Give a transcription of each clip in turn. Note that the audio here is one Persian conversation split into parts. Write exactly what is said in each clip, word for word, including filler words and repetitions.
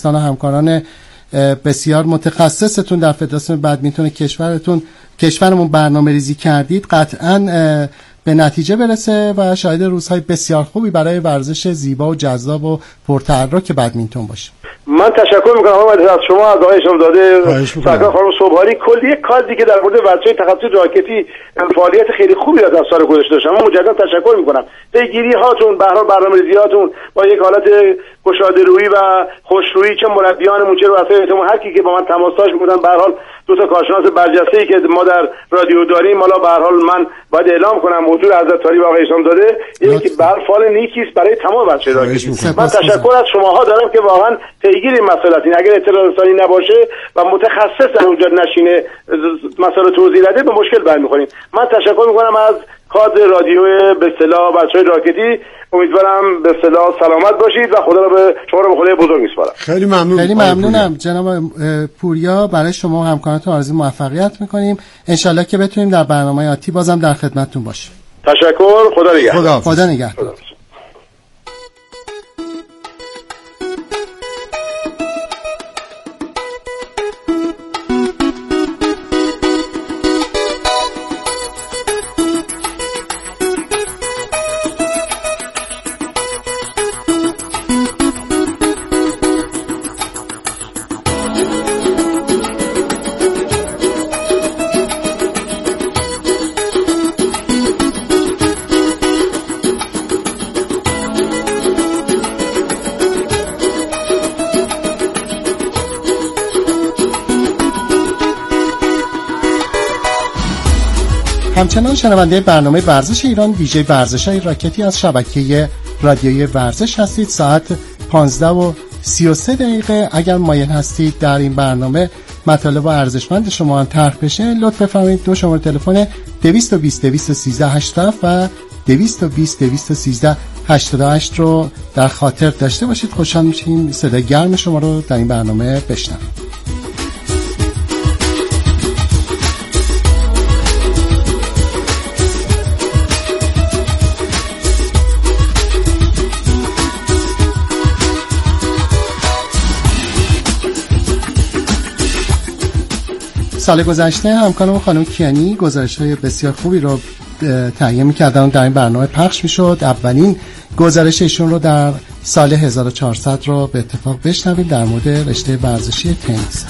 دوستان و همکاران بسیار متخصصتون در فدراسیون بدمینتون کشورتون کشورمون برنامه ریزی کردید، قطعاً به نتیجه برسه و شاهد روزهای بسیار خوبی برای ورزش زیبا و جذاب و پرتحرک بدمینتون باشه. من تشکر میکنم آقای از شما، از آقای شامزاده، سرکار خانم صبحانی، کلی یک کاری که در مورد ورزش تخصصی راکتی فعالیت خیلی خوبی در سال گذشته داشتم. من مجددا تشکر میکنم. پیگیری هاتون، به هر حال برنامه‌ریزیاتون با یک حالت گشاده رویی و خوشرویی، چه مربیانمون چه رؤسایمون، هر کی که با من تماس داشت بودن، به هر حال دو تا کارشناس برجسته‌ای که ما در رادیو داریم، حالا به هر حال من باید اعلام کنم حضور حضرت عالی و آقای شامزاده یکی به هر فال نیکی است برای تمام بچه‌ها. من تشکر از شماها دارم که واقعا پیگیر این مسائل، اگر اطلاع رسانی نباشه و متخصص در اونجا نشینه مسائل توضیح بده، به مشکل برمیخوریم. من تشکر میکنم از کادر رادیو به اصطلاح بچهای راکتی. امیدوارم به اصطلاح سلامت باشید و خدا رو به شما رو به خدای بزرگ میسپارم. خیلی ممنون. خیلی ممنونم جناب پوریا. برای شما و همکارانتون آرزوی موفقیت میکنیم. انشالله که بتونیم در برنامه آتی بازم در خدمتتون باشیم. تشکر. خدا نگهدار. خدا نگهدار. همچنان شنونده برنامه ورزش ایران ویژه ورزش‌های راکتی از شبکه رادیویی ورزش هستید. ساعت پانزده و سی و سه دقیقه. اگر مایل هستید در این برنامه مطالب ارزشمند شما هم طرح بشه، لطف فرمایید دو شماره تلفن دویست و بیست دویست و سیزده هشتاد و دویست و بیست دویست و سیزده هشتاد و هشت رو در خاطر داشته باشید. خوشحال میشیم صدای گرم شما رو در این برنامه بشنویم. سال گذشته همکارم خانم کیانی گزارش‌های بسیار خوبی رو تهیه می‌کردن در این برنامه پخش می‌شد. اولین گزارش ایشون رو در سال هزار و چهارصد رو به اتفاق بشنوید در مورد رشته ورزشی تنیس.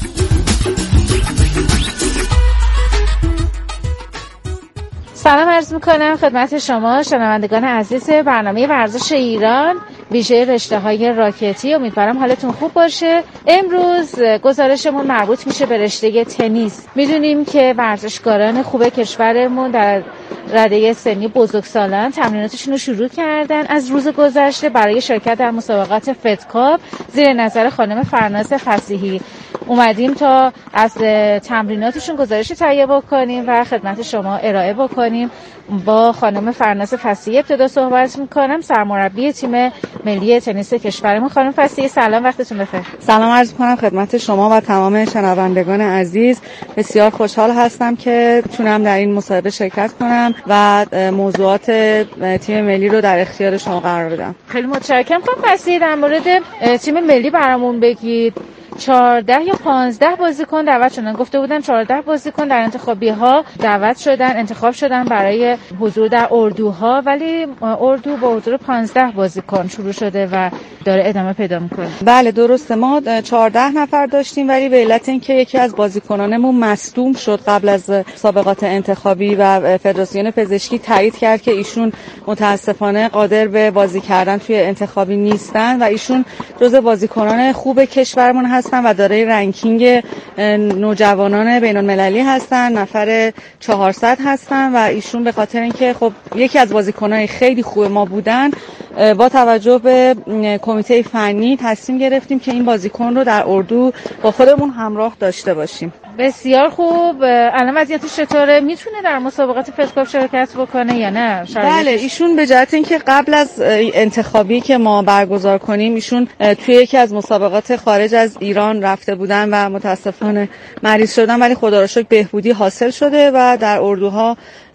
سلام عرض میکنم خدمت شما شنوندگان عزیز برنامه ورزش ایران ویژه رشته‌های راکتی. امیدوارم حالتون خوب باشه. امروز گزارشمون مربوط میشه به رشته تنیس. میدونیم که ورزشکاران خوب کشورمون در رده سنی بزرگسالان تمریناتشون رو شروع کردن. از روز گذشته برای شرکت در مسابقات فدکاپ زیر نظر خانم فرناز فصیحی اومدیم تا از تمریناتشون گزارشی تهیه بکنیم و خدمت شما ارائه بکنیم. با خانم فرناز فصیحی ابتدا صحبت میکنم، سرمربی تیم ملی تنیس کشورمون. خانم فصیحی سلام، وقتتون بخیر. سلام عرض میکنم خدمت شما و تمام شنوندگان عزیز. بسیار خوشحال هستم که تونم در این مسابقه شرکت کنم و موضوعات تیم ملی رو در اختیار شما قرار بدم. خیلی متشکرم. خانم فصیحی در مورد تیم ملی برامون بگید. چهارده یا پانزده بازیکن دعوت شدن، گفته بودن چهارده بازیکن در انتخابی ها دعوت شدن، انتخاب شدن برای حضور در اردوها، ولی اردو با حضور پانزده بازیکن شروع شده و داره ادامه پیدا میکنه. بله درسته، ما چهارده نفر داشتیم ولی به علت اینکه یکی از بازیکنانمون مصدوم شد قبل از مسابقات انتخابی و فدراسیون پزشکی تایید کرد که ایشون متاسفانه قادر به بازی کردن توی انتخابی نیستن و ایشون جزو بازیکنان خوب کشورمون هستن و دارای رنکینگ نوجوانان بین المللی هستن، نفر چهارصد هستن و ایشون به خاطر اینکه خب یکی از بازیکنان خیلی خوب ما بودن با توجه به کمیته فنی تصمیم گرفتیم که این بازیکن رو در اردو با خودمون همراه داشته باشیم. بسیار خوب. الان وضعیتش چطوره؟ میتونه در مسابقات فدکاپ شرکت بکنه یا نه؟ بله، ایشون به جهت اینکه قبل از انتخابی که ما برگزار کنیم ایشون توی یکی از مسابقات خارج از ایران رفته بودن و متاسفانه مریض شدن، ولی خدا رو شکر بهبودی حاصل شده و در اردوها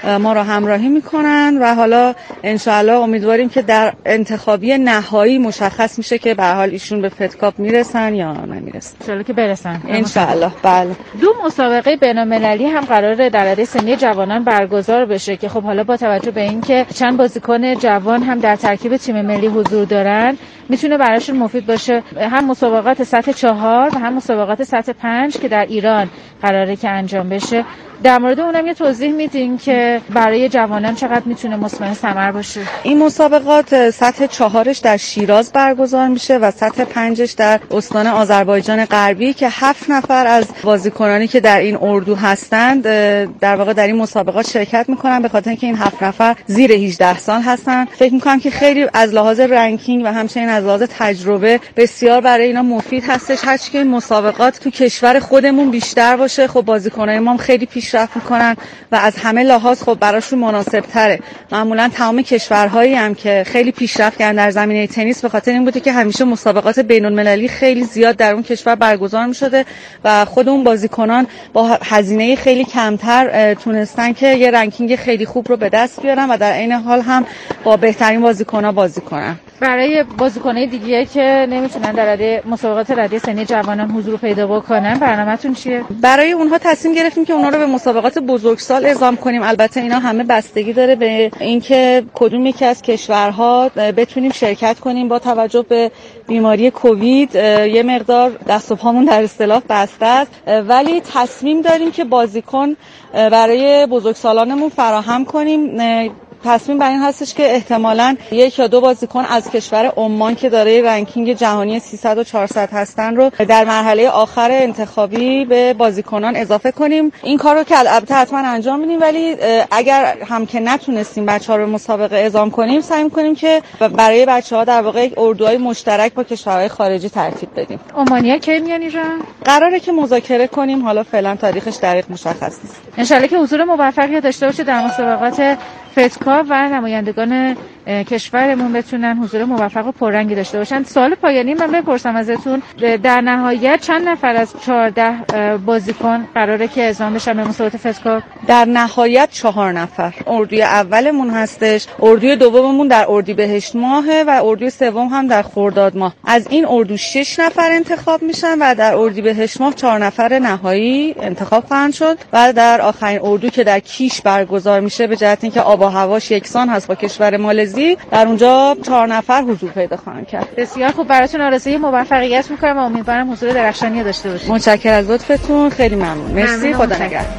ما را همراهی میکنن و حالا انشاءالله امیدواریم که در انتخابی نهایی مشخص میشه که به هر حال ایشون به فتکاپ میرسن یا نمیرسن. انشاءالله که برسن. انشاءالله. بله. دو مسابقه بین‌المللی هم قراره در رده سنی جوانان برگزار بشه که خب حالا با توجه به اینکه چند بازیکن جوان هم در ترکیب تیم ملی حضور دارن میتونه براشون مفید باشه، هم مسابقات سطح چهار و هم مسابقات سطح پنج که در ایران قراره که انجام بشه. در مورد اونم یه توضیح میدین که برای جوانان چقدر میتونه مثمر ثمر باشه؟ این مسابقات سطح چهارش در شیراز برگزار میشه و سطح پنجش در استان آذربایجان غربی که هفت نفر از بازیکنانی که در این اردو هستند در واقع در این مسابقات شرکت میکنن، به خاطر اینکه این هفت نفر زیر هجده سال هستن. فکر میکنم که خیلی از لحاظ رنکینگ و همچنین از لحاظ تجربه بسیار برای اینا مفید هستش. هرچی که این مسابقات تو کشور خودمون بیشتر باشه، خب بازیکنای ما خیلی پیشرفت میکنن و از همه لحاظ خب براشون مناسب تره. معمولا تمام کشورهایی هم که خیلی پیشرفت کردن در زمینه تنیس به خاطر این بوده که همیشه مسابقات بین‌المللی خیلی زیاد در اون کشور برگزار میشده و خود اون بازیکنان با هزینه خیلی کمتر تونستن که یه رنکینگ خیلی خوب رو به دست بیارن و در عین حال هم با بهترین بازیکن‌ها بازی کنن. برای بازیکن‌های دیگه که نمیتونن در رده مسابقات رده سنی جوانان حضور پیدا بکنن برنامه‌تون چیه؟ برای اونها تصمیم گرفتیم که اونها رو به مسابقات بزرگسال اعزام کنیم. البته اینا همه بستگی داره به اینکه کدوم یکی از کشورها بتونیم شرکت کنیم. با توجه به بیماری کووید یه مقدار دست و پامون در اصطلاح بسته است، ولی تصمیم داریم که بازیکن برای بزرگسالانمون فراهم کنیم. تصمیم بر این هستش که احتمالاً یک یا دو بازیکن از کشور عمان که دارای رنکینگ جهانی سیصد و چهارصد هستن رو در مرحله آخر انتخابی به بازیکنان اضافه کنیم. این کار رو که البته حتما انجام میدیم، ولی اگر هم که نتونستیم بچه‌ها رو مسابقه اعزام کنیم سعی می‌کنیم که برای بچه‌ها در واقع اردوهای مشترک با کشورهای خارجی ترتیب بدیم. عمانی‌ها کی میان ایران؟ قراره که مذاکره کنیم، حالا فعلا تاریخش دقیق مشخص نیست. ان شاءالله که حضور موفقی داشته باشه در مسابقات فتکاپ و نمایندگان کشورمون بتونن حضور موفق و پررنگی داشته باشن. سوال پایانی من بپرسم ازتون، در نهایت چند نفر از چهارده بازیکن قراره که اعزام بشن به مسابقات فتکاپ؟ در نهایت چهار نفر. اردوی اولمون هستش، اردوی دوممون در اردیبهشت ماهه و اردوی سوم هم در خرداد ماه. از این اردو شش نفر انتخاب میشن و در اردیبهشت ماه چهار نفر نهایی انتخاب خواهند شد و در آخرین اردو که در کیش برگزار میشه به جهت اینکه آب و هواش یکسان هست با کشور مالزی، در اونجا چهار نفر حضور پیدا خواهند کرد. بسیار خوب، براتون آرزوی موفقیت میکنم و امیدوارم حضور درخشانی داشته باشید. متشکرم از لطفتون، خیلی ممنون. مرسی، خدا نگهدار.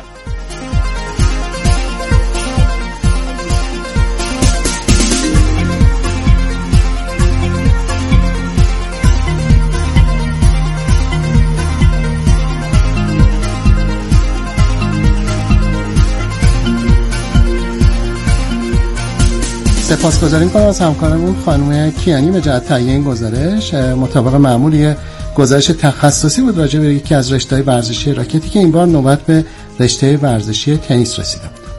سپاسگزاریم کنم از همکارمون خانم کیانی به جهت تهیه این گزارش. مطابق معمول گزارش تخصصی بود راجع به یکی از رشته‌های ورزشی راکتی که این بار نوبت به رشته ورزشی تنیس رسیده.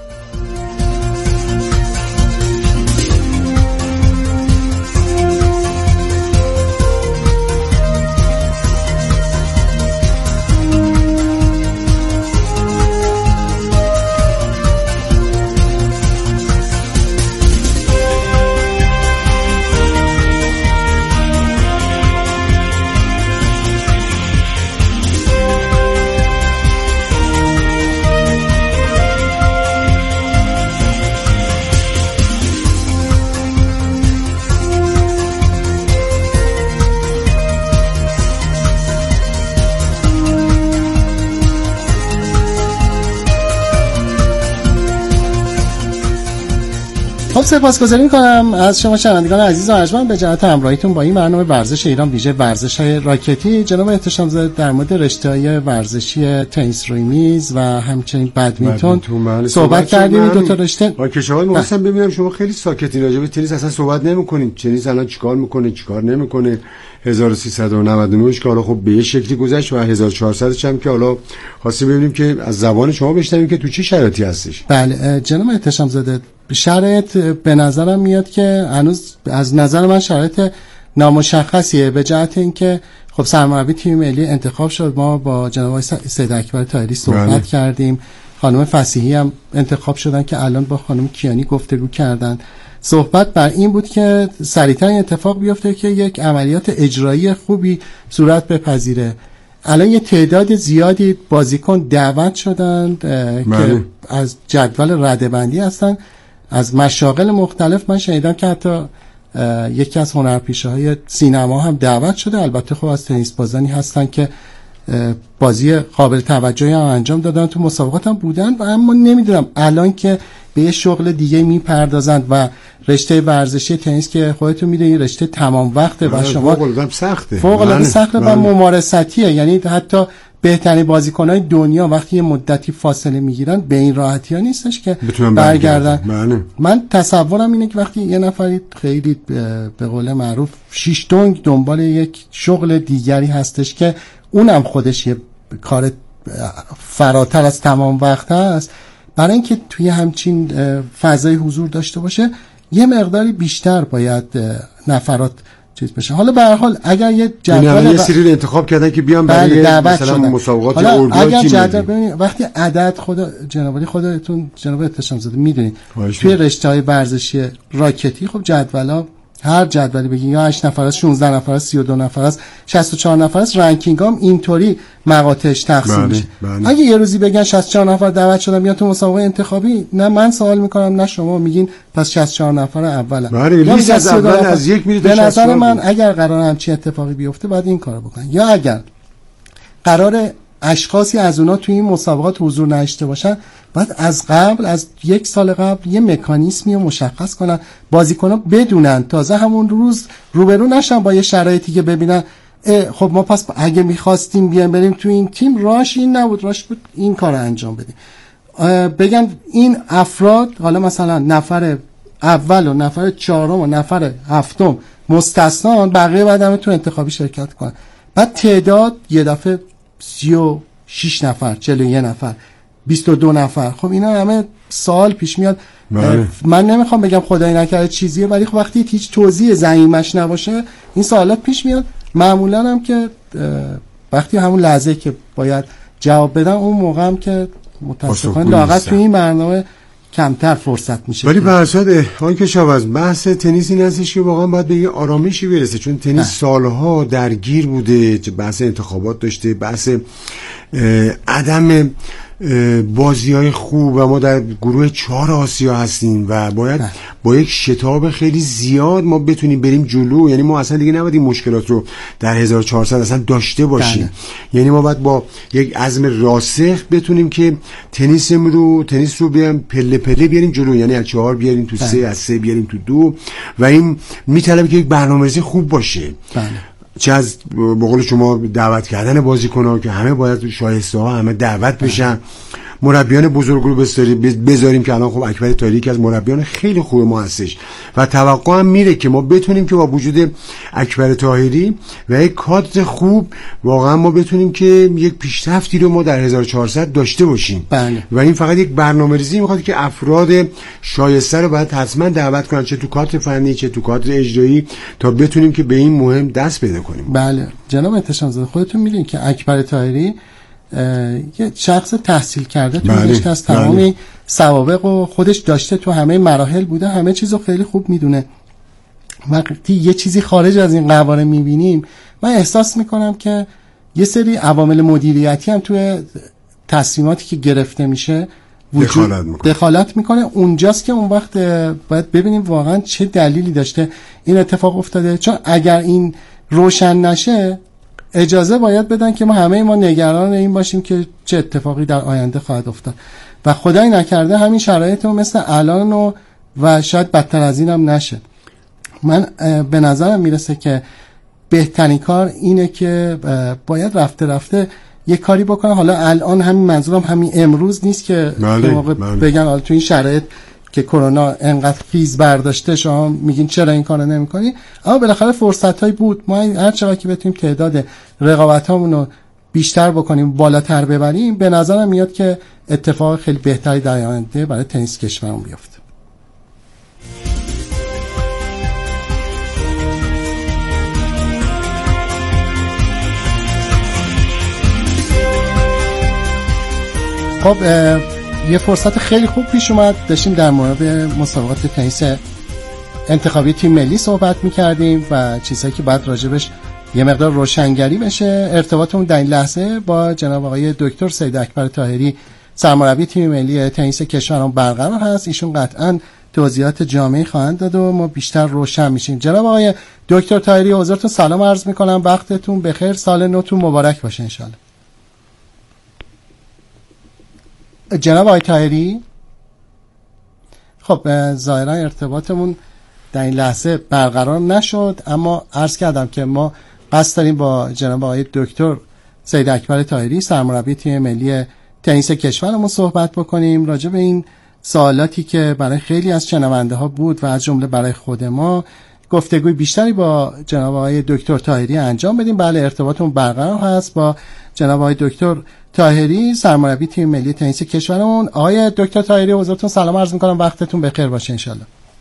خب سپاسگزاری می‌کنم از شما شنوندگان عزیز و ارجمند به جهت همراهیتون با این برنامه ورزش ایران ویژه ورزش‌های راکتی. جناب احتشام زاده در مورد رشته‌های ورزشی تنیس روی میز و همچنین بدمینتون صحبت, صحبت کردیم. این دو تا رشته با کشاورز می‌خواستم ببینم شما خیلی ساکتین راجع به تنیس اصلا صحبت نمی‌کنید. تنیس الان چیکار می‌کنه چیکار نمی‌کنه؟ هزار و سیصد و نود و نه کارا خب به یه شکلی گذشت و هزار و چهارصد هم که حالا خواستیم ببینیم که از زبان شما بشنویم که تو چه شرایطی هستش. بله جناب احتشام زاده، شرایط به نظرم میاد که هنوز از نظر من شرایط نامشخصیه به جهت اینکه خب سرمربی تیم ملی انتخاب شد. ما با جناب سید اکبر طاهری صحبت بله. کردیم خانم فصیحی هم انتخاب شدن که الان با خانم کیانی گفتگو کردن. صحبت بر این بود که سریعتر اتفاق بیفته که یک عملیات اجرایی خوبی صورت بپذیره. الان یه تعداد زیادی بازیکن دعوت شدند که از جدول رده‌بندی هستن از مشاغل مختلف. من شنیدم که حتی یکی از هنرپیشه‌های سینما هم دعوت شده. البته خب از تنیس بازانی هستن که بازی قابل توجهی هم انجام دادن، تو مسابقات هم بودن و اما نمیدونم الان که به یه شغل دیگه میپردازند و رشته ورزشی تنیس که خودتون میدونید رشته تمام وقته و شما فوق العاده سخته فوق العاده سخته و ممارستیه، یعنی حتی بهترین بازیکن‌های دنیا وقتی یه مدتی فاصله میگیرن به این راحتی ها نیستش که برگردن. بله. من تصورم اینه که وقتی یه نفری خیلی به قول معروف شیش دنگ دنبال یک شغل دیگری هستش که اونم خودش یه کار فراتر از تمام وقت هست، برای اینکه توی همچین فضای حضور داشته باشه یه مقداری بیشتر باید نفرات چیز بشه. حالا به هر حال اگر یه جدول یه سری انتخاب کردن که بیان برای مثلا مسابقات اردو اگر جدول ببینید وقتی عدد خدا جناب علی خودتون جناب اتشام زاده میدونید توی رشته‌های ورزشی راکتی خب جدولا هر جدولی بگین یا هشت نفر است، شانزده نفر است، سی و دو نفر است، شصت و چهار نفر است، رنکینگ هم اینطوری مقاطعش تقسیم میشه. اگه یه روزی بگن شصت و چهار نفر دعوت شدن بیان تو مسابقه انتخابی، نه من سوال میکنم نه شما میگین پس شصت و چهار نفر اولا. بله لیست از اول از یک میرید. به نظر من اگر قرار همچین اتفاقی بیفته باید این کارو بکنن، یا اگر قرار اشخاصی از اونا توی این مسابقات حضور نداشته باشن بعد از قبل از یک سال قبل یه مکانیزمی رو مشخص کنن، بازیکن‌ها بدونن، تازه همون روز روبرو نشن با یه شرایطی که ببینن خب ما پس اگه می‌خواستیم بیان بریم تو این تیم راش این نبود، راش بود این کار رو انجام بدیم. بگن این افراد حالا مثلا نفر اول و نفر چهارم و نفر هفتم مستثنا، بقیه بعد هم تو انتخابی شرکت کنن. بعد تعداد یه دفعه سی و شش نفر، چهل و یک نفر، بیست و دو نفر. خب اینا همه سوال پیش میاد. بله. من نمیخوام بگم خدای نکرده چیزیه، ولی خب وقتی هیچ توضیح زعیمش نباشه این سوالات پیش میاد. معمولا هم که وقتی همون لحظه که باید جواب بدم اون موقع هم که متاسفانه لااقل تو این برنامه کمتر فرصت میشه. ولی برصد آن که شاوز بحث تنیس این هستش که واقعا باید به یه آرامشی برسه، چون تنیس اه. سالها درگیر بوده، بحث انتخابات داشته، بحث عدم بازی های خوب و ما در گروه چهار آسیا هستیم و باید اه. با یک شتاب خیلی زیاد ما بتونیم بریم جلو. یعنی ما اصلا دیگه نباید این مشکلات رو در هزار و چهارصد اصلا داشته باشیم. ده. یعنی ما باید با یک عزم راسخ بتونیم که تنیس رو تنیس رو بیاریم پله پله بیاریم جلو، یعنی از چهار بیاریم تو ده. سه، از سه بیاریم تو دو، و این میطلبه که یک برنامه‌ریزی خوب باشه. ده. چه از به قول شما دعوت کردن بازیکن‌ها که همه باید شایسته ها همه دعوت بشن، مربیان بزرگ رو بذاریم که الان خب اکبر طاهری که از مربیان خیلی خوب ما هستش و توقع هم میره که ما بتونیم که با وجود اکبر طاهری و یک کادر خوب واقعا ما بتونیم که یک پیشرفتی رو ما در هزار و چهارصد داشته باشیم. بله. و این فقط یک برنامه‌ریزی میخواد که افراد شایسته رو باید حتما دعوت کنن، چه تو کادر فنی چه تو کادر اجرایی، تا بتونیم که به این مهم دست پیدا کنیم. بله جناب اتشام زاده، خودتون میدونید که اکبر طاهری یه شخص تحصیل کرده تو رشته از تمام سوابق و خودش داشته، تو همه مراحل بوده، همه چیزو خیلی خوب میدونه. وقتی یه چیزی خارج از این قواره میبینیم من احساس میکنم که یه سری عوامل مدیریتی هم توی تصمیماتی که گرفته میشه وجود دخالت میکنه. دخالت میکنه. اونجاست که اون وقت باید ببینیم واقعا چه دلیلی داشته این اتفاق افتاده، چون اگر این روشن نشه اجازه باید بدن که ما همه ما نگران این باشیم که چه اتفاقی در آینده خواهد افتاد و خدای نکرده همین شرایط رو مثل الان و, و شاید بدتر از این هم نشه. من به نظرم میرسه که بهترین کار اینه که باید رفته رفته یه کاری بکنه. حالا الان همین منظورم همین امروز نیست که بله، موقع بله. بگن حالا تو این شرایط که کرونا انقدر خیز برداشته شما میگین چرا این کارو نمی‌کنی، اما بالاخره فرصتایی بود. ما هر چقدر که بتونیم تعداد رقابتامون رو بیشتر بکنیم، بالاتر ببریم، به نظرم میاد که اتفاق خیلی بهتری در آینده برای تنیس کشورمون بیفته. خب یه فرصت خیلی خوب پیش اومد، داشتیم در مورد مسابقات تنیس انتخابی تیم ملی صحبت میکردیم و چیزهایی که باید راجبش یه مقدار روشنگری بشه. ارتباطمون در این لحظه با جناب آقای دکتر سید اکبر طاهری سرمربی تیم ملی تنیس کشورمون برقرار هست. ایشون قطعاً توضیحات جامعی خواهند داد و ما بیشتر روشن میشیم. جناب آقای دکتر طاهری حضورتون سلام عرض میکنم، وقتتون بخیر، سال نوتون مبارک باشه انشالله. جناب آقای طاهری، خب ظاهرا ارتباطمون در این لحظه برقرار نشد، اما عرض کردم که ما قصد داریم با جناب آقای دکتر سید اکبر طاهری سرمربی تیم ملی تنیس کشورمون صحبت بکنیم راجع به این سوالاتی که برای خیلی از شنونده ها بود و از جمله برای خود ما گفتگوی بیشتری با جناب آقای دکتر طاهری انجام بدیم. بله ارتباطمون برقرار هست با جناب آقای دکتر طاهری سرمربی تیم ملی تنیس کشورمون. آقای دکتر طاهری حضورتون سلام عرض می‌کنم، وقتتون بخیر باشه انشالله.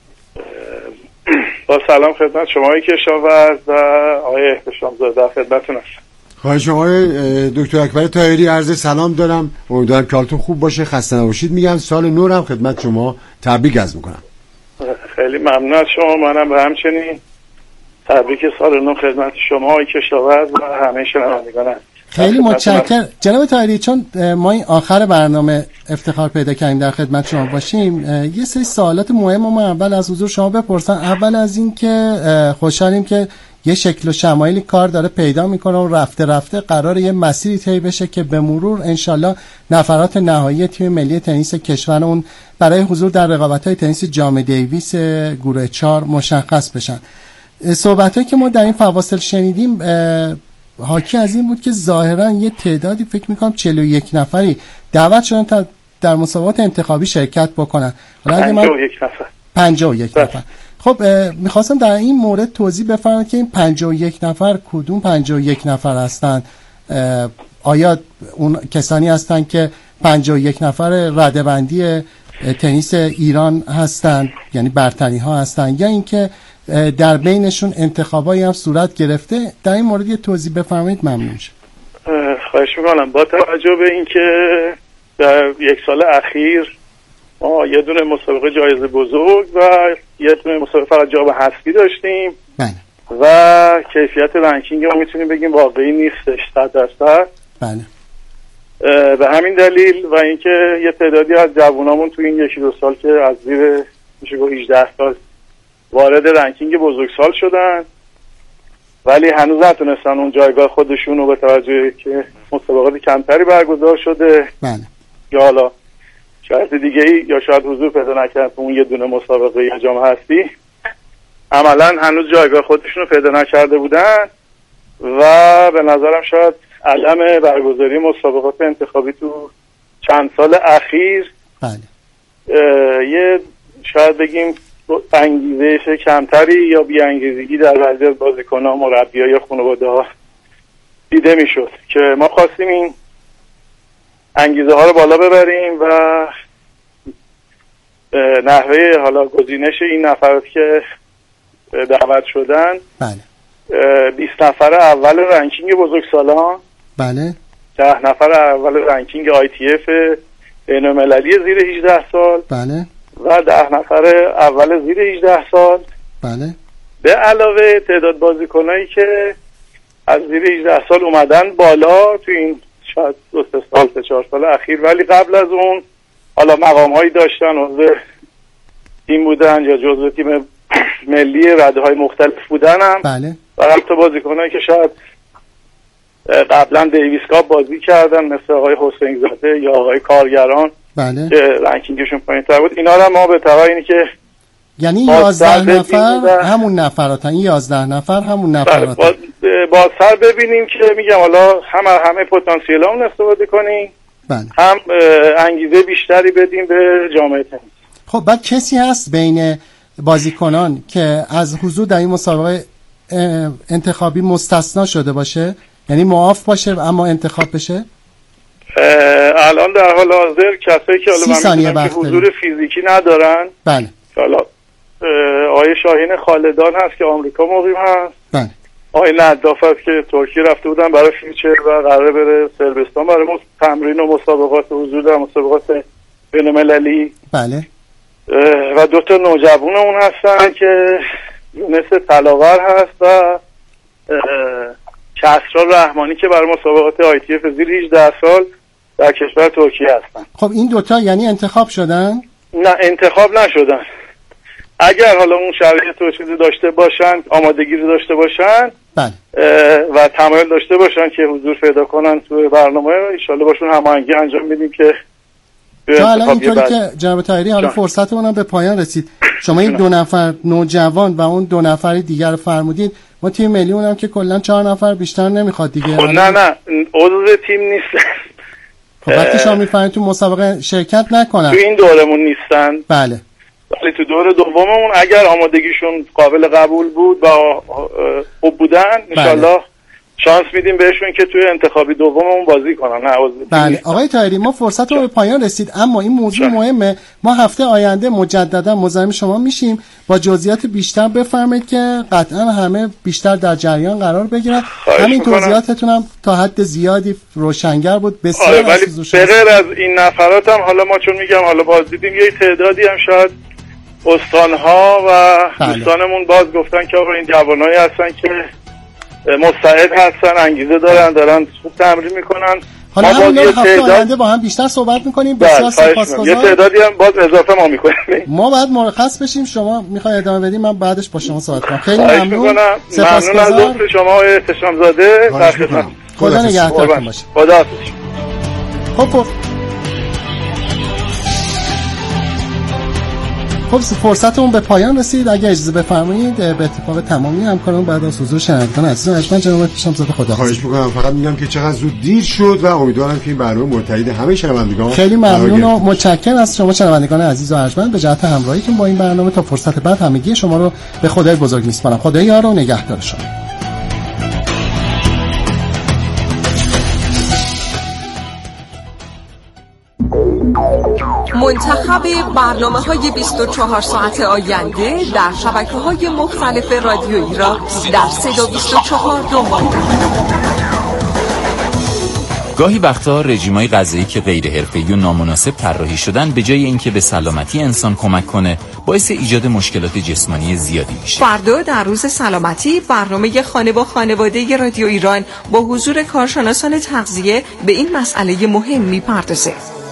با سلام خدمت شما کشاورز و آقای احتشام زاده خدمتتون هستم. خواهش آقای دکتر اکبر طاهری عرض سلام دارم، امیدوارم که حالتون خوب باشه، خسته نباشید. میگم سال نو هم خدمت شما تبریک عرض میکنم. خیلی ممنون از شما، منم به همچنین تبریک سال نو خدمت شما آقای کشاورز و همه شنوندگان هستم. خیلی متشکرم جناب طاهری. چون ما این آخر برنامه افتخار پیدا کردیم در خدمت شما باشیم، یه سری سوالات مهم ما اول از حضور شما بپرسن. اول از این که خوشحالیم که یه شکل و شمایلی کار داره پیدا میکنه و رفته رفته قراره یه مسیری طی بشه که به مرور انشالله نفرات نهایی تیم ملی تنیس کشورمون برای حضور در رقابت‌های تنیس جام دیویس گروه چهار مشخص بشن. صحبتایی که ما در این فواصل شنیدیم حاکی از این بود که ظاهرا یه تعدادی فکر میکنم چهل و یک نفری دعوت شدن تا در مسابقات انتخابی شرکت بکنن. پنجاه و یک نفر پنجاه و یک نفر. خب میخواستم در این مورد توضیح بفرمایید که این پنجاه و یک نفر کدوم پنجاه و یک نفر هستن؟ آیا اون کسانی هستن که پنجاه و یک نفر رده‌بندی تنیس ایران هستن، یعنی برتری ها هستن، یا اینکه در بینشون انتخابایی هم صورت گرفته؟ در این مورد یه توضیح بفرمایید ممنون میشم. خواهش میکنم. با توجه به اینکه در یک سال اخیر ما یه دونه مسابقه جایزه بزرگ و یه دونه مسابقه فقط جام حذفی داشتیم بله. و کیفیت رنکینگ ما میتونیم بگیم واقعی نیستش صد درصد. بله. به همین دلیل و اینکه یه تعدادی از جوانامون تو این یکی دو سال که از زیر میشه گفت هجده سال وارد رنکینگ بزرگسال شدن ولی هنوز نتونستن اون جایگاه خودشون رو به توجه که مسابقات کمتری برگزار شده بله. یا حالا شاید دیگه ای یا شاید حضور پیدا نکردن تو اون یه دونه مسابقه یا جام حذفی، عملا هنوز جایگاه خودشون رو پیدا نکرده بودن و به نظرم شاید عدم برگزاری مسابقات انتخابی تو چند سال اخیر بله. یه شاید بگیم انگیزش کمتری یا بی انگیزگی در بعضی از بازیکن‌ها، مربی‌ها یا خانواده‌ها دیده میشد که ما خواستیم این انگیزه ها رو بالا ببریم و نحوه حالا گزینش این نفرات که دعوت شدن بله. بیست نفر اول رنکینگ بزرگسالان بله. ده نفر اول رنکینگ آی تی اف بین‌المللی زیر هجده سال بله. و ده نفر اول زیر هجده سال بله. به علاوه تعداد بازیکنایی که از زیر هجده سال اومدن بالا تو این شاید دو سه سال سه چهار سال اخیر، ولی قبل از اون حالا مقام هایی داشتن، عضو تیم بودن یا جزو تیم ملی رده های مختلف بودن هم بله. و حتی بازیکنایی که شاید قبلا دیویس کاپ بازی کردن مثل آقای حسین زاده یا آقای کارگران بله. که رنکینگشون پایین تر بود، اینا رو ما به تبع اینی که یعنی یازده نفر همون نفراتن، این یازده نفر همون نفراتن با, با سر ببینیم که میگم حالا هم همه پتانسیل هم استفاده کنیم بله. هم انگیزه بیشتری بدیم به جامعه تنیس. خب بعد کسی هست بین بازیکنان که از حضور در این مسابقه انتخابی مستثنا شده باشه، یعنی معاف باشه اما انتخاب بشه؟ الان در حال حاضر کسایی که حالا من که حضور فیزیکی ندارن بله. حالا آقای شاهین خالدان هست که آمریکا مقیم هست بله. آقای نداف هست که ترکیه رفته بودن برای فیوچر و قراره بره صربستان برای تمرین و مسابقات حضور در مسابقات بین‌المللی. بله. و دو تا نوجوانمون هستن که مثل طلاور هست و کسرا رحمانی که برای مسابقات آی تی اف زیر هجده سال در کشور ترکیه هستن. خب این دوتا یعنی انتخاب شدن؟ نه انتخاب نشدن. اگر حالا اون شرایط رو چیزی داشته باشن، آمادگی رو داشته باشن بله. و تمایل داشته باشن که حضور پیدا کنن توی برنامه، ان شاءالله باشون هماهنگی انجام میدیم که حالا اینطوری که جناب طاهری حالا فرصتمون هم به پایان رسید، شما این دو نفر نوجوان و اون دو نفر دیگر رو فرمودید، ما تیم ملی اونم که کلا چهار نفر بیشتر نمیخواد دیگه. خب نه نه عضو تیم نیستن. خب وقتی شما میفرمایید تو مسابقه شرکت نکنن، تو این دورمون نیستن. بله. ولی تو دور دوممون اگر آمادگیشون قابل قبول بود و خوب بودن انشالله شانس میدیم بهشون که توی انتخابی دوممون بازی کنن. نه بله آقای طاهری ما فرصت رو به پایان رسید، اما این موضوع مهمه، ما هفته آینده مجددا مزاحم شما میشیم با جزئیات بیشتر. بفرمایید که قطعا همه بیشتر در جریان قرار بگیرن. همین توضیحاتتون هم تا حد زیادی روشنگر بود. بسیار ولی به غیر از این نفرات هم حالا ما چون میگم حالا باز دیدیم یه تعدادی هم شاید استانها و دوستانمون باز گفتن که آقا این جوانایی هستن که مستعد هستن، انگیزه دارن، دارن خوب تمرین میکنن. حالا همین هفته آینده با هم بیشتر صحبت میکنیم. بسیار سپاسگزارم. یه تعدادی هم باز اضافه ما میکنیم. ما بعد مرخص بشیم، شما میخوای ادامه بدیم، من بعدش با شما صحبت کنم. خیلی ممنون. ممنون از دوست شما احتشام زاده. خدا نگهدارتون باشه. خدا حافظ. خب خب فرصتمون به پایان رسید. اگه اجازه بفرمایید به اتفاق تمامی همکاران بعد از حضور شنوندگان عزیز اجمن جناب احتشام زاده خدا خواهش می‌کنم. فقط میگم که چقدر زود دیر شد و امیدوارم که این برنامه مرتقی همه شنوندگان. خیلی ممنون و متشکرم از شما شنوندگان عزیز و ارجمند به جهت همراهیتون با این برنامه. تا فرصت بعد همگی شما رو به خدای بزرگ میسپارم. خدا یار و نگهدار شما. منتخب برنامه‌های بیست و چهار ساعت آینده در شبکه‌های مختلف رادیویی را در صدا بیست و چهار دنبال گاهی وقتا رژیم‌های غذایی که غیر حرفه‌ای و نامناسب طراحی شدن به جای اینکه به سلامتی انسان کمک کنه باعث ایجاد مشکلات جسمانی زیادی میشه. فردا در روز سلامتی برنامه خانه با خانواده رادیو ایران با حضور کارشناسان تغذیه به این مسئله مهم میپردازه.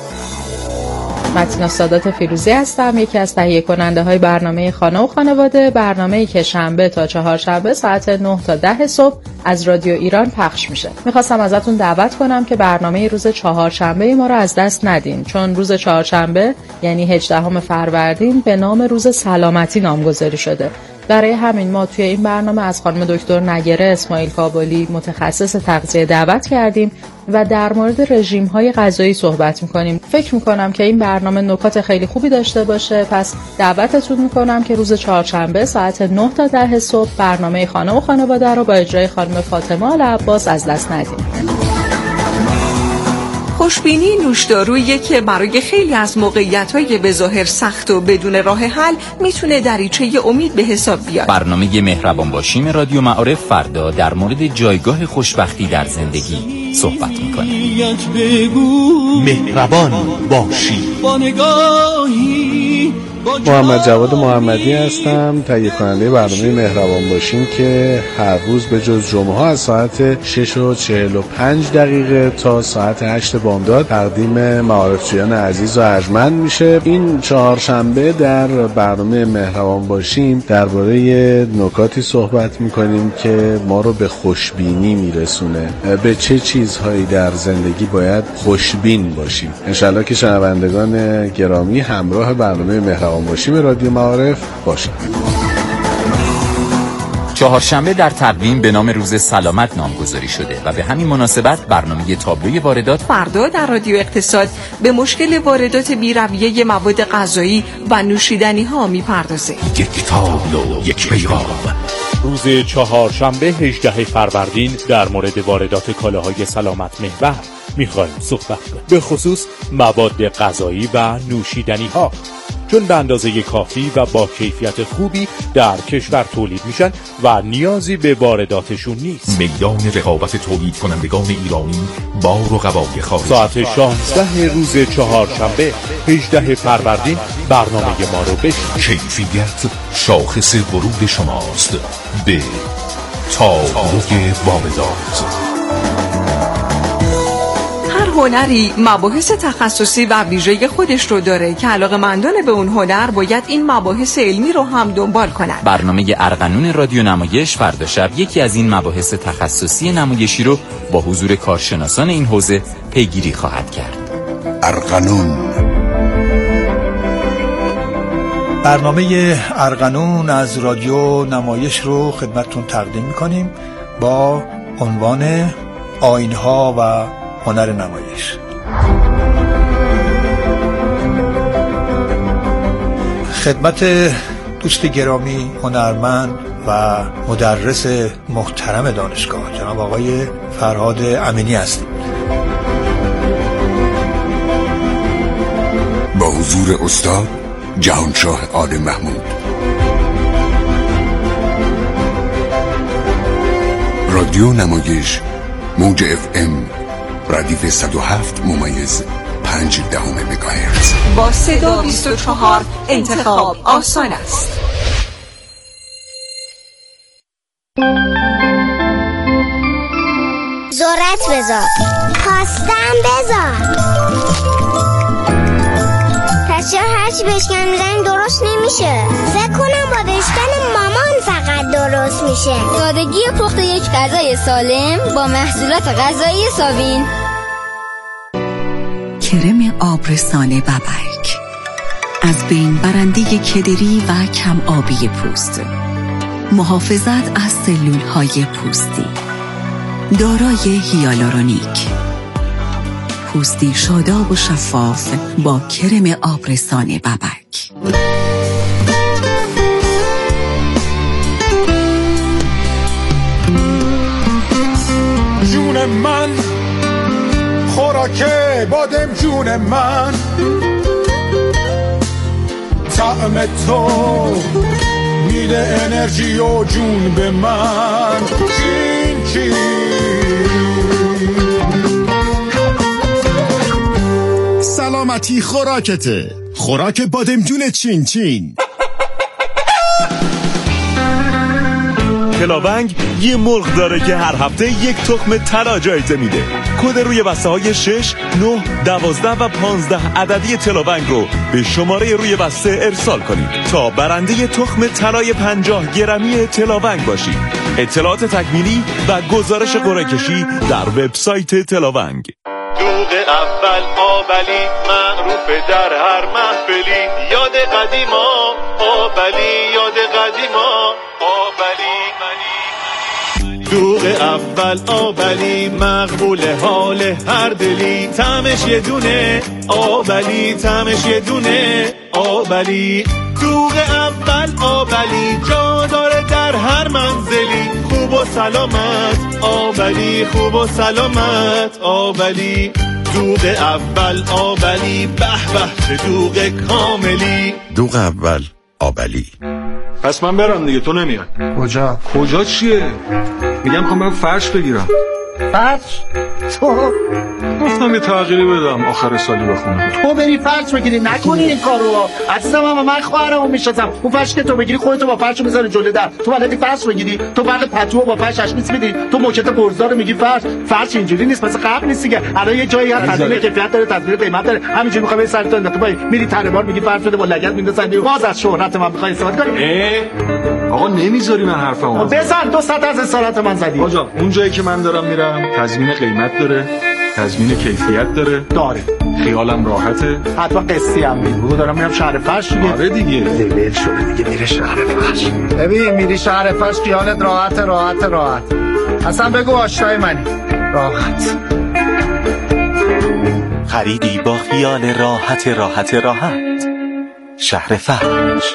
متینا سادات فیروزی هستم، یکی از تهیه کننده های برنامه خانه و خانواده، برنامه‌ای که شنبه تا چهارشنبه ساعت نه تا ده صبح از رادیو ایران پخش میشه. میخواستم ازتون دعوت کنم که برنامه روز چهارشنبه ما رو از دست ندین، چون روز چهارشنبه یعنی هجدهم فروردین به نام روز سلامتی نامگذاری شده. برای همین ما توی این برنامه از خانم دکتر نگره اسماعیل کابلی متخصص تغذیه دعوت کردیم و در مورد رژیم‌های غذایی صحبت می‌کنیم. فکر می‌کنم که این برنامه نکات خیلی خوبی داشته باشه، پس دعوتتون می‌کنم که روز چهارشنبه ساعت نه تا ده صبح برنامه خانه و خانواده رو با اجرای خانم فاطمه العباس از دست ندید. خوشبینی نوشدارویی که برای خیلی از موقعیت‌های به ظاهر سخت و بدون راه حل میتونه دریچه امید به حساب بیاد. برنامه مهربان باشیم رادیو معارف فردا در مورد جایگاه خوشبختی در زندگی صحبت میکنه. مهربان باشی با نگاهی محمد جواد محمدی هستم، تهیه کننده برنامه مهربان باشیم که هر روز به جز جمعه ها از ساعت شش و چهل و پنج دقیقه تا ساعت هشت بامداد تقدیم معارفجویان عزیز و ارجمند میشه. این چهارشنبه در برنامه مهربان باشیم درباره نکاتی صحبت میکنیم که ما رو به خوشبینی میرسونه. به چه چیزهایی در زندگی باید خوشبین باشیم. انشالله که شنوندگان گرامی همراه برنامه مهربان باشیم رادیو معارف باشید. چهارشنبه در تقویم به نام روز سلامت نامگذاری شده و به همین مناسبت برنامه تابلوی واردات فردا در رادیو اقتصاد به مشکل واردات بی‌رویه مواد غذایی و نوشیدنی ها میپردازه. یک تابلو یک پیغام. روز چهارشنبه هجدهم فروردین در مورد واردات کالاهای سلامت محور میخوایم صحبت کنیم، به خصوص مواد غذایی و نوشیدنی ها. چون به اندازه کافی و با کیفیت خوبی در کشور تولید میشن و نیازی به وارداتشون نیست. میدان رقابت تولید کنندگان ایرانی با رقبای خارجی. ساعت شانزده روز چهارشنبه هجدهم فروردین برنامه ما رو بشنوید. کیفیت شاخص ورود شماست به تابلوی واردات. هر هنری مباحث تخصصی و ویژه خودش رو داره که علاقه‌مندان به اون هنر باید این مباحث علمی رو هم دنبال کنن. برنامه ارغنون رادیو نمایش فردا شب یکی از این مباحث تخصصی نمایشی رو با حضور کارشناسان این حوزه پیگیری خواهد کرد. ارغنون. برنامه ارغنون از رادیو نمایش رو خدمتتون تقدیم می‌کنیم با عنوان آیین‌ها و هنر نمایش. خدمت دوست گرامی هنرمند و مدرس محترم دانشگاه جناب آقای فرهاد امینی هستیم. با حضور استاد جهانشاه آل محمود. رادیو نمایش موج اف ام ردیف صد و هفت ممیز پنج دهم مگاهرتز. با صدا بیست و چهار انتخاب آسان است. ذرت بذار، خواستم بذار. پس چرا هرچی بشکن میزنی درست نمیشه؟ فکر کنم با بشکن مامان فقط درست میشه. سادگی پخت یک غذای سالم با محصولات غذایی ساوین. کرم آبرسان ببرک از بین برنده کدری و کم آبی پوست، محافظت از سلول های پوستی، دارای هیالورونیک، پوستی شاداب و شفاف با کرم آبرسان ببرک. جون من خوراک بادم، جون من طعم تو میده انرژی و جون به من. چین چین سلامتی خوراکته، خوراک بادمجون چین چین. تلاونگ یه مرغ داره که هر هفته یک تخم طلا جایزه میده. کد روی بسته های شش، نه، دوازده و پانزده عددی تلاونگ رو به شماره روی بسته ارسال کنید تا برنده تخم طلای پنجاه گرمی تلاونگ باشید. اطلاعات تکمیلی و گزارش قرعه کشی در وبسایت تلاونگ. دوغ اول آبلی معروف در هر محفلی، یاد قدیما آبلی، یاد قدیما آبلی. دوغ اول آبلی مقبول حال هر دلی، طعمش یه دونه آبلی، طعمش یه دونه آبلی. دوغ اول آبلی جا داره در هر منزلی، خوب و سلامت آبلی، خوب و سلامت آبلی. دوغ اول آبلی، به به چه دوغ کاملی. دوغ اول آبلی. پس من برم دیگه، تو نمیای. کجا؟ کجا چیه؟ میگم خواهم برم فرش بگیرم. فرش؟ تو؟ گفتم یه تغییری بدم آخر سالی بخونم. تو بری فرش بگیری، نکنی این کارو. عزیزم هم من خواهرمو میشناسم. اون فرش که تو بگیری خودتو با فرش میذاری جلوی در. تو بلدی فرش بگیری؟ تو فرق پتو با فرش اشمیس میدی. تو موکت برزا رو میگی فرش. فرش اینجوری نیست، مثل قبل نیست دیگه. الان یه جایی هست تضمین کیفیت داره، تضمین قیمت داره. همینجوری میخوای بری سر تو انداختی پای میری تربار میگی فرش بده با لگد میندازن. باز از شهرت من میخوای استفاده کنی؟ آقا نمیذاری من حرفمو بزن. دو صد از اسارت من زدی. آقا اون جایی که من دارم میرم تضمین قیمت داره، تضمین کیفیت داره. داره. خیالم راحته. حتما قصی هم میگو دارم میرم شهر فرش دیگه. آره دیگه. لیبل شده دیگه، میره شهر فرش. ببین میری شهر فرش خیالت راحت راحت راحت. اصلا بگو آشنای منی. راحت. خریدی با خیال راحت راحت راحت. شهر فرش.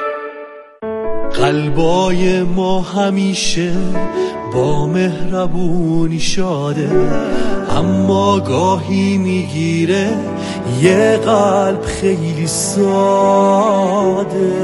قلبای ما همیشه با مهربونی شاده، اما گاهی میگیره یه قلب خیلی ساده.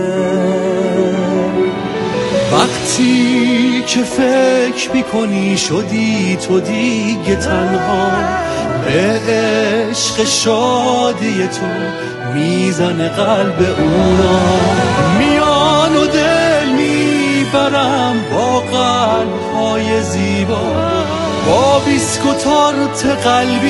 وقتی که فکر میکنی شدی تو دیگه تنها، به عشق شادی تو میزنه قلب اونا. میان و دل میبرم با قلب‌های زیبا، با بیسکو تارت قلبی